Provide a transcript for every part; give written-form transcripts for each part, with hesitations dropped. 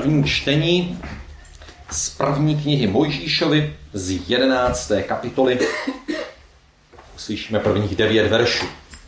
První čtení z první knihy Mojžíšovi z 11. kapitoly. Uslyšíme prvních 9 veršů.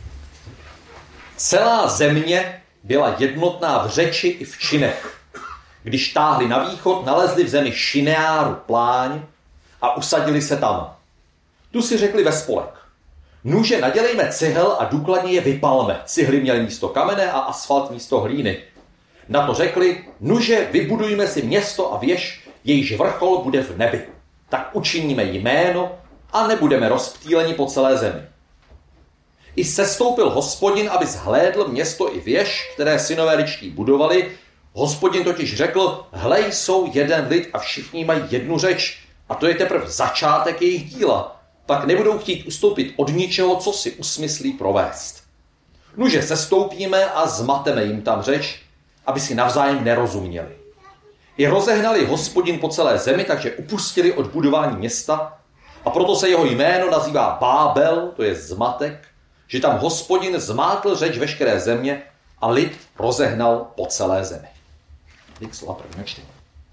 Celá země byla jednotná v řeči i v činech. Když táhli na východ, nalezli v zemi Šineáru pláň a usadili se tam. Tu si řekli ve spolek: nuže nadělejme cihel a důkladně je vypalme. Cihly měly místo kamene a asfalt místo hlíny. Na to řekli: nuže vybudujme si město a věž, jejíž vrchol bude v nebi. Tak učiníme jméno a nebudeme rozptýleni po celé zemi. I sestoupil Hospodin, aby zhlédl město i věž, které synové ličtí budovali. Hospodin totiž řekl: hlej, jsou jeden lid a všichni mají jednu řeč. A to je teprve začátek jejich díla. Tak nebudou chtít ustoupit od ničeho, co si usmyslí provést. Nuže sestoupíme a zmateme jim tam řeč, aby si navzájem nerozuměli. I rozehnali Hospodin po celé zemi, takže upustili od budování města, a proto se jeho jméno nazývá Bábel, to je zmatek, že tam Hospodin zmátl řeč veškeré země a lid rozehnal po celé zemi. Dík slova prvního čtení.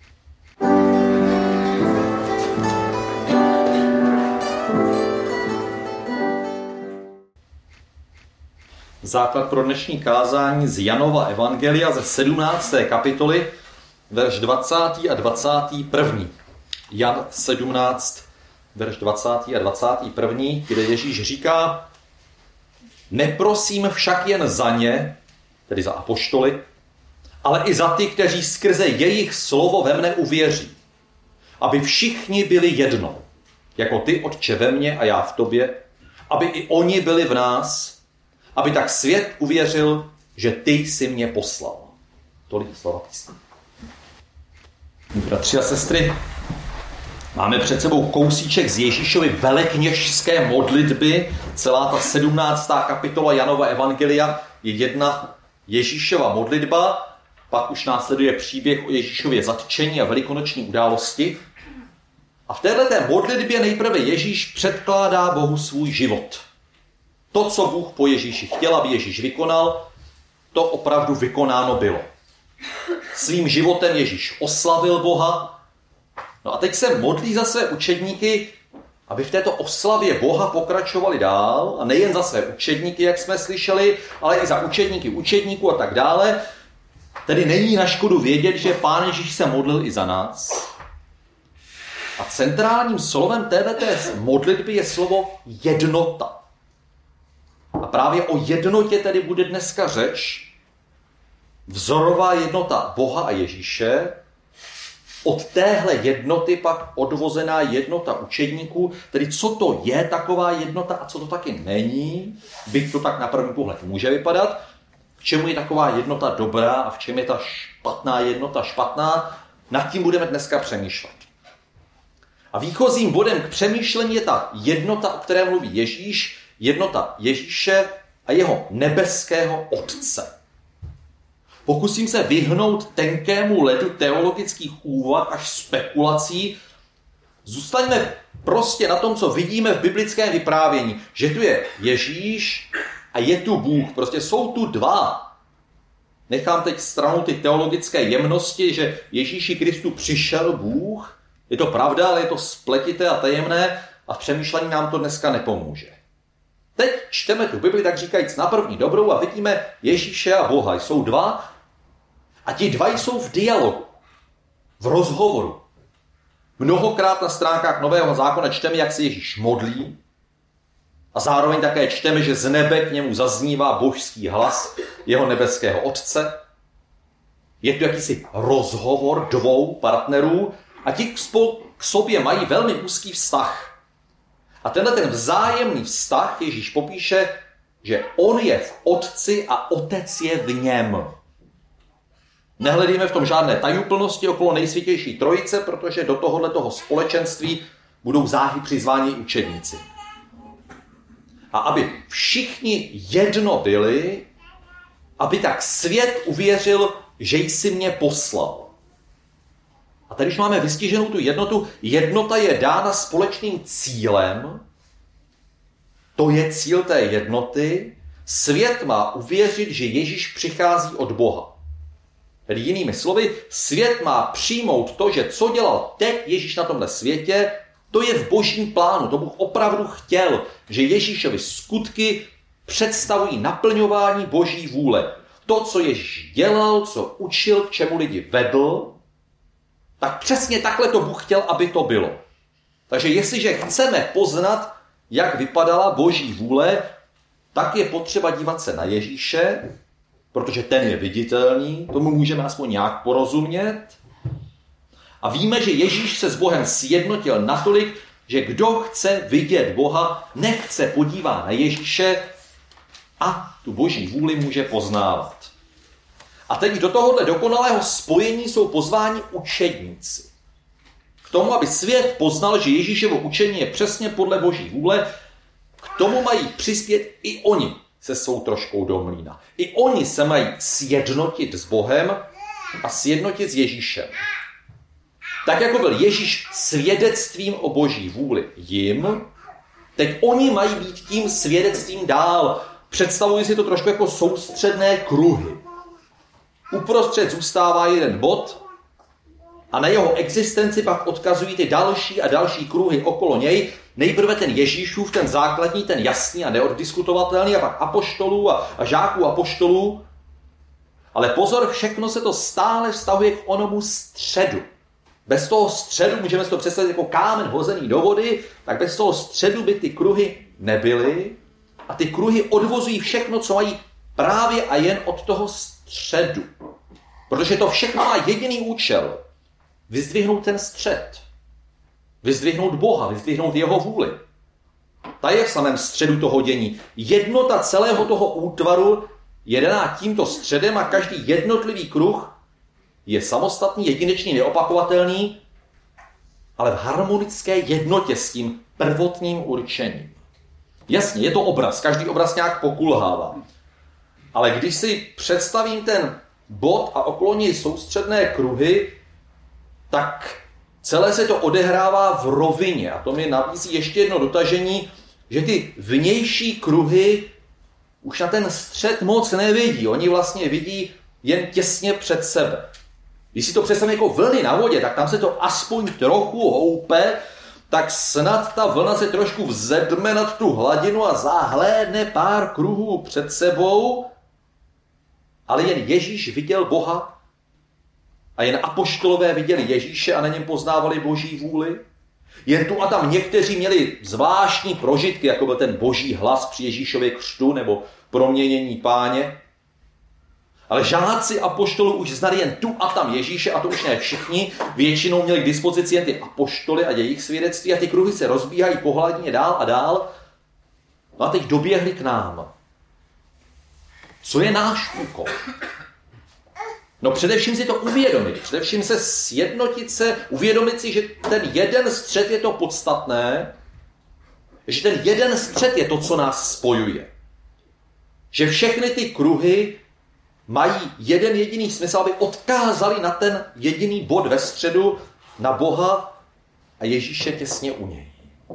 Základ pro dnešní kázání z Janova evangelia ze 17. kapitoly, verš 20. a 21. Jan 17, verš 20. a 21., kde Ježíš říká: neprosím však jen za ně, tedy za apoštoly, ale i za ty, kteří skrze jejich slovo ve mne uvěří, aby všichni byli jedno, jako ty, Otče, ve mně a já v tobě, aby i oni byli v nás, aby tak svět uvěřil, že ty jsi mě poslal. Tolik slova písně. Bratři a sestry, máme před sebou kousíček z Ježíšovy velekněžské modlitby. Celá ta 17. kapitola Janova evangelia je jedna Ježíšova modlitba, pak už následuje příběh o Ježíšově zatčení a velikonoční události. A v této modlitbě nejprve Ježíš předkládá Bohu svůj život. To, co Bůh po Ježíši chtěl, aby Ježíš vykonal, to opravdu vykonáno bylo. Svým životem Ježíš oslavil Boha. No a teď se modlí za své učedníky, aby v této oslavě Boha pokračovali dál. A nejen za své učedníky, jak jsme slyšeli, ale i za učedníky učedníků a tak dále. Tedy není na škodu vědět, že Pán Ježíš se modlil i za nás. A centrálním slovem této modlitby je slovo jednota. A právě o jednotě tedy bude dneska řeč. Vzorová jednota Boha a Ježíše, od téhle jednoty pak odvozená jednota učedníků, tedy co to je taková jednota a co to taky není, byť to tak na první pohled může vypadat, v čemu je taková jednota dobrá a v čem je ta špatná jednota špatná, nad tím budeme dneska přemýšlet. A výchozím bodem k přemýšlení je ta jednota, o které mluví Ježíš, jednota Ježíše a jeho nebeského Otce. Pokusím se vyhnout tenkému ledu teologických úvah až spekulací. Zůstaňme prostě na tom, co vidíme v biblickém vyprávění, že tu je Ježíš a je tu Bůh. Prostě jsou tu dva. Nechám teď stranou ty teologické jemnosti, že Ježíši Kristu přišel Bůh. Je to pravda, ale je to spletité a tajemné a v přemýšlení nám to dneska nepomůže. Teď čteme tu Bibli, tak říkajíc, na první dobrou a vidíme Ježíše a Boha. Jsou dva a ti dva jsou v dialogu, v rozhovoru. Mnohokrát na stránkách Nového zákona čteme, jak se Ježíš modlí a zároveň také čteme, že z nebe k němu zaznívá božský hlas jeho nebeského Otce. Je tu jakýsi rozhovor dvou partnerů a ti k sobě mají velmi úzký vztah. A ten vzájemný vztah Ježíš popíše, že on je v Otci a Otec je v něm. Nehledíme v tom žádné tajuplnosti okolo nejsvětější trojice, protože do tohoto společenství budou záhy přizváni učedníci. A aby všichni jedno byli, aby tak svět uvěřil, že jsi mě poslal. A tady, když máme vystiženou tu jednotu, jednota je dána společným cílem. To je cíl té jednoty. Svět má uvěřit, že Ježíš přichází od Boha. Tedy jinými slovy, svět má přijmout to, že co dělal teď Ježíš na tomhle světě, to je v božím plánu. To Bůh opravdu chtěl, že Ježíšovi skutky představují naplňování boží vůle. To, co Ježíš dělal, co učil, k čemu lidi vedl, tak přesně takhle to Bůh chtěl, aby to bylo. Takže jestliže chceme poznat, jak vypadala boží vůle, tak je potřeba dívat se na Ježíše, protože ten je viditelný, tomu můžeme aspoň nějak porozumět. A víme, že Ježíš se s Bohem sjednotil natolik, že kdo chce vidět Boha, nechce podívat na Ježíše a tu boží vůli může poznávat. A teď do tohohle dokonalého spojení jsou pozváni učedníci. K tomu, aby svět poznal, že Ježíšovo učení je přesně podle boží vůle, k tomu mají přispět i oni se svou troškou do mlýna. I oni se mají sjednotit s Bohem a sjednotit s Ježíšem. Tak jako byl Ježíš svědectvím o boží vůli jim, teď oni mají být tím svědectvím dál. Představuji si to trošku jako soustředné kruhy. Uprostřed zůstává jeden bod a na jeho existenci pak odkazují ty další a další kruhy okolo něj. Nejprve ten Ježíšův, ten základní, ten jasný a neoddiskutovatelný, a pak apoštolů a žáků apoštolů. Ale pozor, všechno se to stále vztahuje k onomu středu. Bez toho středu, můžeme si to představit jako kámen hozený do vody, tak bez toho středu by ty kruhy nebyly. A ty kruhy odvozují všechno, co mají právě a jen od toho středu. Protože to všechno má jediný účel. Vyzdvihnout ten střed. Vyzdvihnout Boha, vyzdvihnout jeho vůli. Ta je v samém středu toho dění. Jednota celého toho útvaru je daná tímto středem a každý jednotlivý kruh je samostatný, jedinečný, neopakovatelný, ale v harmonické jednotě s tím prvotním určením. Jasně, je to obraz, každý obraz nějak pokulhává. Ale když si představím ten bod a okolo něj soustředné kruhy, tak celé se to odehrává v rovině. A to mi nabízí ještě jedno dotažení, že ty vnější kruhy už na ten střed moc nevidí. Oni vlastně vidí jen těsně před sebe. Když si to představíme jako vlny na vodě, tak tam se to aspoň trochu houpe, tak snad ta vlna se trošku vzedme nad tu hladinu a zahlédne pár kruhů před sebou, ale jen Ježíš viděl Boha a jen apoštolové viděli Ježíše a na něm poznávali boží vůli. Jen tu a tam někteří měli zvláštní prožitky, jako byl ten boží hlas při Ježíšově křtu nebo proměnění Páně. Ale žáci apoštolů už znali jen tu a tam Ježíše, a to už ne všichni. Většinou měli k dispozici jen ty apoštoly a jejich svědectví a ty kruhy se rozbíhají po hladině dál a dál. No a teď doběhli k nám. Co je náš úkol? No především si to uvědomit, především se sjednotit se, uvědomit si, že ten jeden střed je to podstatné, že ten jeden střed je to, co nás spojuje. Že všechny ty kruhy mají jeden jediný smysl, aby odkázali na ten jediný bod ve středu, na Boha a Ježíše těsně u něj.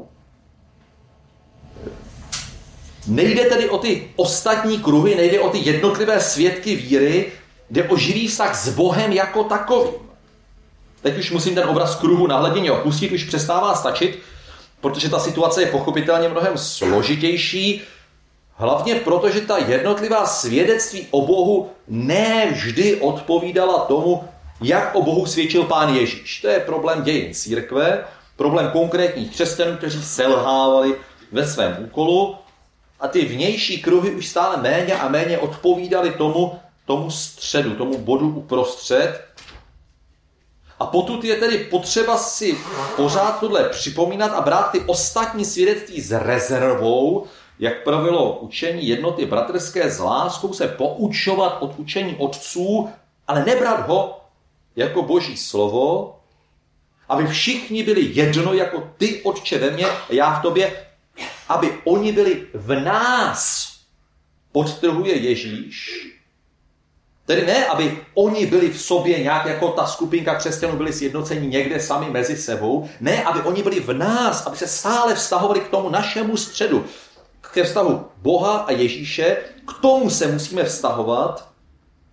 Nejde tedy o ty ostatní kruhy, nejde o ty jednotlivé svědky víry, jde o živý vztah s Bohem jako takovým. Teď už musím ten obraz kruhu na hladině opustit, už přestává stačit, protože ta situace je pochopitelně mnohem složitější, hlavně proto, že ta jednotlivá svědectví o Bohu ne vždy odpovídala tomu, jak o Bohu svědčil Pán Ježíš. To je problém dějin církve, problém konkrétních křesťanů, kteří selhávali ve svém úkolu a ty vnější kruhy už stále méně a méně odpovídaly tomu středu, tomu bodu uprostřed. A potud je tedy potřeba si pořád tohle připomínat a brát ty ostatní svědectví s rezervou, jak pravilo učení jednoty bratrské, s láskou se poučovat od učení otců, ale nebrat ho jako boží slovo, aby všichni byli jedno jako ty, Otče, ve mně a já v tobě, aby oni byli v nás, podtrhuje Ježíš. Tedy ne, aby oni byli v sobě nějak jako ta skupinka křesťanů byli sjednoceni někde sami mezi sebou. Ne, aby oni byli v nás, aby se stále vztahovali k tomu našemu středu, ke vztahu Boha a Ježíše. K tomu se musíme vztahovat.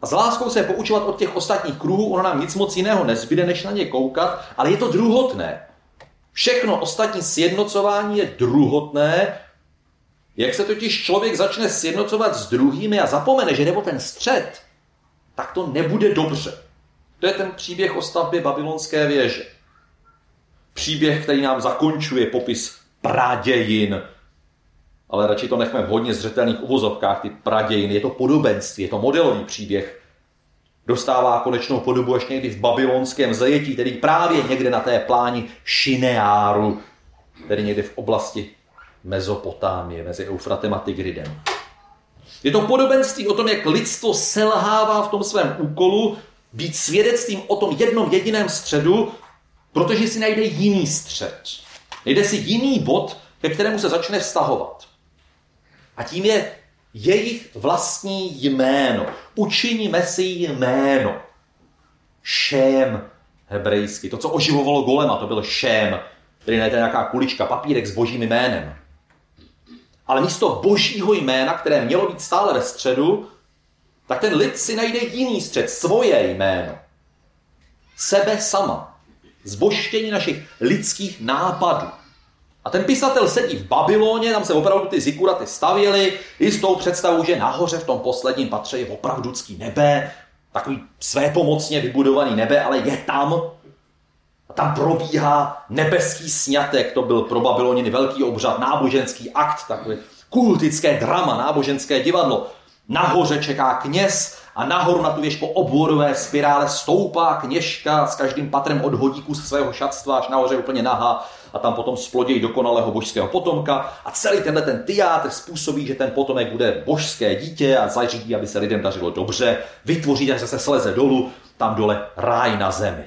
A s láskou se poučovat od těch ostatních kruhů, ono nám nic moc jiného nezbyde, než na ně koukat, ale je to druhotné. Všechno ostatní sjednocování je druhotné. Jak se totiž člověk začne sjednocovat s druhými a zapomene, že jde o ten střed, tak to nebude dobře. To je ten příběh o stavbě babylonské věže. Příběh, který nám zakončuje popis pradějin, ale radši to nechme v hodně zřetelných uvozovkách, ty pradějiny. Je to podobenství, je to modelový příběh. Dostává konečnou podobu až někdy v babylonském zajetí, tedy právě někde na té pláni Šineáru, tedy někde v oblasti Mezopotámie, mezi Eufratem a Tigridem. Je to podobenství o tom, jak lidstvo selhává v tom svém úkolu být svědectvím o tom jednom jediném středu, protože si najde jiný střed. Najde si jiný bod, ke kterému se začne vztahovat. A tím je jejich vlastní jméno. Učiníme si jméno. Šém hebrejsky. To, co oživovalo Golema, to byl šém. Tedy ne nějaká kulička, papírek s božím jménem. Ale místo božího jména, které mělo být stále ve středu, tak ten lid si najde jiný střed, svoje jméno. Sebe sama. Zbožštění našich lidských nápadů. A ten pisatel sedí v Babyloně, tam se opravdu ty zikuraty stavěly, i s tou představou, že nahoře v tom posledním patře je opravducký nebe, takový svépomocně vybudovaný nebe, ale je tam. A tam probíhá nebeský sňatek, to byl pro Babyloniny velký obřad, náboženský akt, takové kultické drama, náboženské divadlo. Nahoře čeká kněz a nahoru na tu věž po obvodové spirále stoupá kněžka s každým patrem odhodí kus svého šatstva, až nahoře úplně nahá a tam potom splodějí dokonalého božského potomka a celý ten teátr způsobí, že ten potomek bude božské dítě a zařídí, aby se lidem dařilo dobře, vytvoří, že se sleze dolů, tam dole ráj na zemi.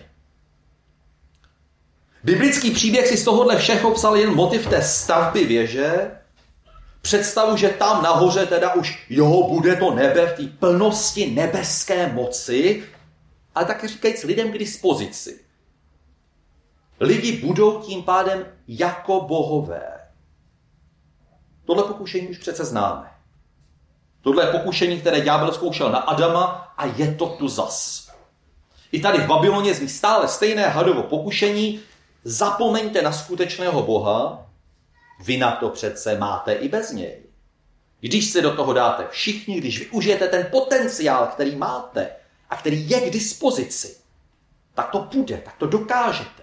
Biblický příběh si z tohohle všeho psal jen motiv té stavby věže, představu, že tam nahoře teda už bude to nebe v té plnosti nebeské moci, ale také říkajíc lidem k dispozici. Lidi budou tím pádem jako bohové. Tohle pokušení už přece známe. Tohle je pokušení, které ďábel zkoušel na Adama a je to tu zas. I tady v Babyloně zní stále stejné hadovo pokušení. Zapomeňte na skutečného Boha, vy na to přece máte i bez něj. Když se do toho dáte všichni, když využijete ten potenciál, který máte a který je k dispozici, tak to půjde, tak to dokážete.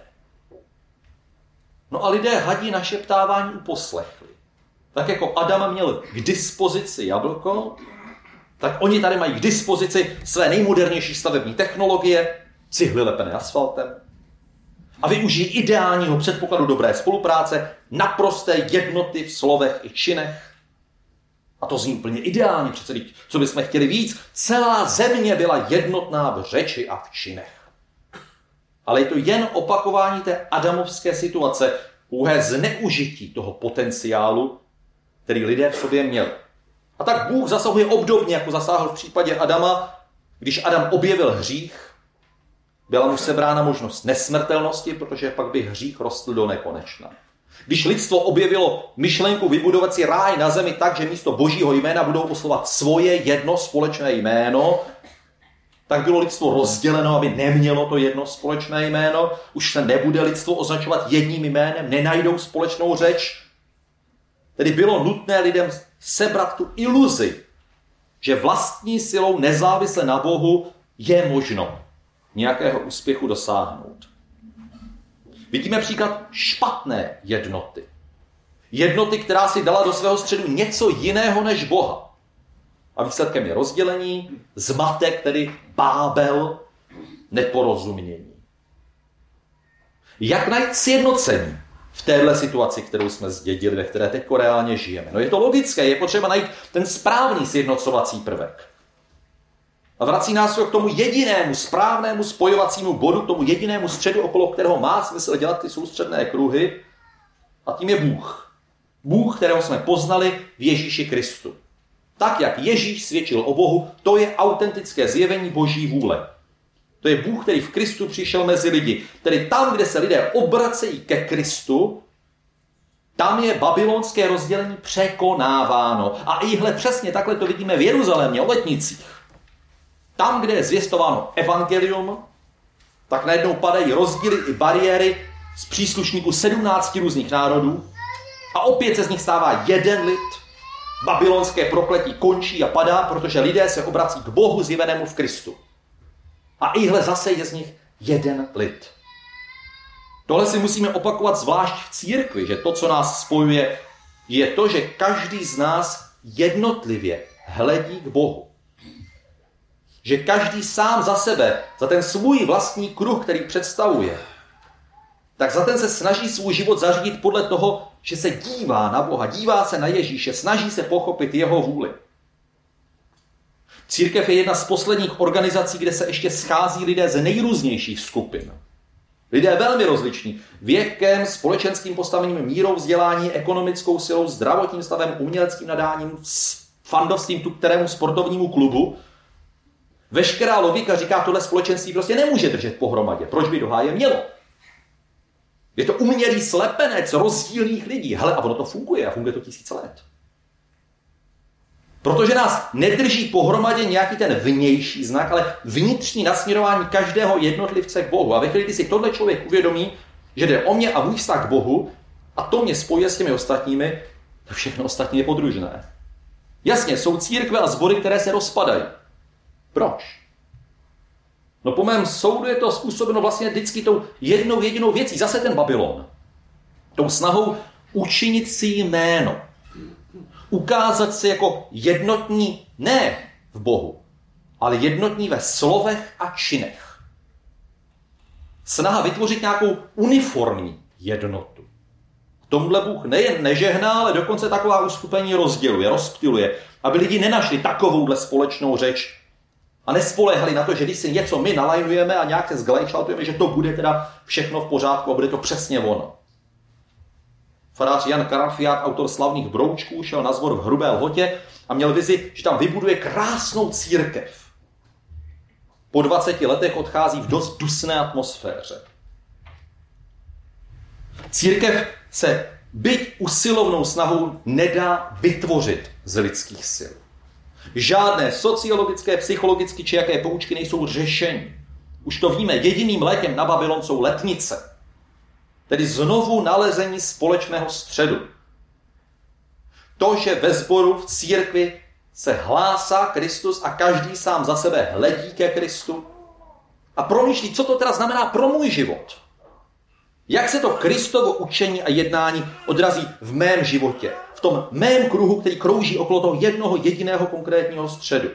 No a lidé hadí našeptávání uposlechli. Tak jako Adam měl k dispozici jablko, tak oni tady mají k dispozici své nejmodernější stavební technologie, cihly lepené asfaltem, a využijí ideálního předpokladu dobré spolupráce, naprosté jednoty v slovech i činech. A to zní úplně ideálně, přece co bychom chtěli víc. Celá země byla jednotná v řeči a v činech. Ale je to jen opakování té adamovské situace, pouhé zneužití toho potenciálu, který lidé v sobě měli. A tak Bůh zasahuje obdobně, jako zasáhl v případě Adama, když Adam objevil hřích. Byla mu sebrána možnost nesmrtelnosti, protože pak by hřích rostl do nekonečna. Když lidstvo objevilo myšlenku vybudovat si ráj na zemi tak, že místo božího jména budou oslovat svoje jedno společné jméno, tak bylo lidstvo rozděleno, aby nemělo to jedno společné jméno. Už se nebude lidstvo označovat jedním jménem, nenajdou společnou řeč. Tedy bylo nutné lidem sebrat tu iluzi, že vlastní silou nezávisle na Bohu je možno nějakého úspěchu dosáhnout. Vidíme příklad špatné jednoty. Jednoty, která si dala do svého středu něco jiného než Boha. A výsledkem je rozdělení, zmatek, tedy bábel, neporozumění. Jak najít sjednocení v téhle situaci, kterou jsme zdědili, ve které teď reálně žijeme? No je to logické, je potřeba najít ten správný sjednocovací prvek. A vrací nás k tomu jedinému správnému spojovacímu bodu, k tomu jedinému středu, okolo kterého má smysl dělat ty soustředné kruhy. A tím je Bůh. Bůh, kterého jsme poznali v Ježíši Kristu. Tak, jak Ježíš svědčil o Bohu, to je autentické zjevení Boží vůle. To je Bůh, který v Kristu přišel mezi lidi. Tedy tam, kde se lidé obracejí ke Kristu, tam je babylonské rozdělení překonáváno. A ihle přesně takhle to vidíme v Jeruzalémě, o letnicích. tam, kde je zvěstováno evangelium, tak najednou padají rozdíly i bariéry z příslušníků 17 různých národů a opět se z nich stává jeden lid. Babylonské prokletí končí a padá, protože lidé se obrací k Bohu zjevenému v Kristu. A ihle zase je z nich jeden lid. Tohle si musíme opakovat zvlášť v církvi, že to, co nás spojuje, je to, že každý z nás jednotlivě hledí k Bohu. Že každý sám za sebe, za ten svůj vlastní kruh, který představuje, tak za ten se snaží svůj život zařídit podle toho, že se dívá na Boha, dívá se na Ježíše, snaží se pochopit jeho vůli. Církev je jedna z posledních organizací, kde se ještě schází lidé ze nejrůznějších skupin. Lidé velmi rozliční. Věkem, společenským postavením, mírou vzdělání, ekonomickou silou, zdravotním stavem, uměleckým nadáním, fandovstvím tu kterému sportovnímu klubu. Veškerá logika říká, tohle společenství prostě nemůže držet pohromadě. Proč by do háje mělo? Je to umělý slepenec rozdílných lidí. Hele, a ono to funguje a funguje to 1000 let. Protože nás nedrží pohromadě nějaký ten vnější znak, ale vnitřní nasměrování každého jednotlivce k Bohu. A ve chvíli, kdy si tohle člověk uvědomí, že jde o mě a můj vztah k Bohu, a to mě spojuje s těmi ostatními, to všechno ostatní je podružné. Jasně, jsou církve a sbory, které se rozpadají. Proč? No po mém soudu je to způsobeno vlastně vždycky tou jednou jedinou věcí. Zase ten Babylon. Tou snahou učinit si jméno. Ukázat se jako jednotní ne v Bohu, ale jednotní ve slovech a činech. Snaha vytvořit nějakou uniformní jednotu. Tomuhle Bůh nejen nežehná, ale dokonce taková uskupení rozděluje, rozptyluje, aby lidi nenašli takovouhle společnou řeč a nespoléhali na to, že když si něco my nalajnujeme a nějak se zglajšaltujeme, že to bude teda všechno v pořádku a bude to přesně ono. Farář Jan Karafiát, autor slavných Broučků, šel na sbor v Hrubé Lhotě a měl vizi, že tam vybuduje krásnou církev. Po 20 letech odchází v dost dusné atmosféře. Církev se byť usilovnou snahou nedá vytvořit z lidských sil. Žádné sociologické, psychologické či jaké poučky nejsou řešení. Už to víme, jediným lékem na Babylon jsou letnice. Tedy znovu nalezení společného středu. To, že ve sboru v církvi se hlásá Kristus a každý sám za sebe hledí ke Kristu a promýšlí, co to teda znamená pro můj život. Jak se to Kristovo učení a jednání odrazí v mém životě, v tom mém kruhu, který krouží okolo toho jednoho jediného konkrétního středu.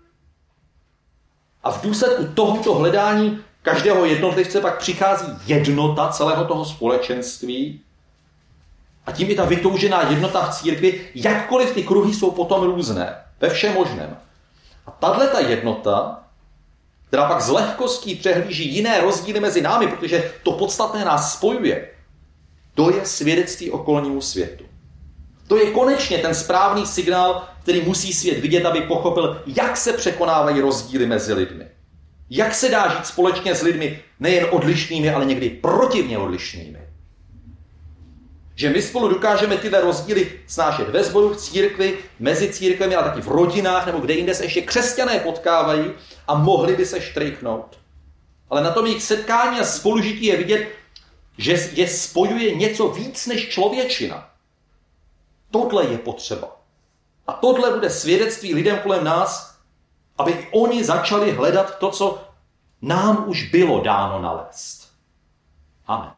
A v důsledku tohoto hledání každého jednotlivce pak přichází jednota celého toho společenství a tím je ta vytoužená jednota v církvi, jakkoliv ty kruhy jsou potom různé, ve všem možném. A tato jednota, která pak s lehkostí přehlíží jiné rozdíly mezi námi, protože to podstatné nás spojuje, to je svědectví okolnímu světu. To je konečně ten správný signál, který musí svět vidět, aby pochopil, jak se překonávají rozdíly mezi lidmi. Jak se dá žít společně s lidmi nejen odlišnými, ale někdy protivně odlišnými. Že my spolu dokážeme tyhle rozdíly snášet ve sboru, v církvi, mezi církvemi, ale taky v rodinách nebo kde jinde se ještě křesťané potkávají a mohli by se štrejchnout. Ale na tom jejich setkání a spolužití je vidět, že je spojuje něco víc než člověčina. Tohle je potřeba. A tohle bude svědectví lidem kolem nás, aby i oni začali hledat to, co nám už bylo dáno nalézt. Amen.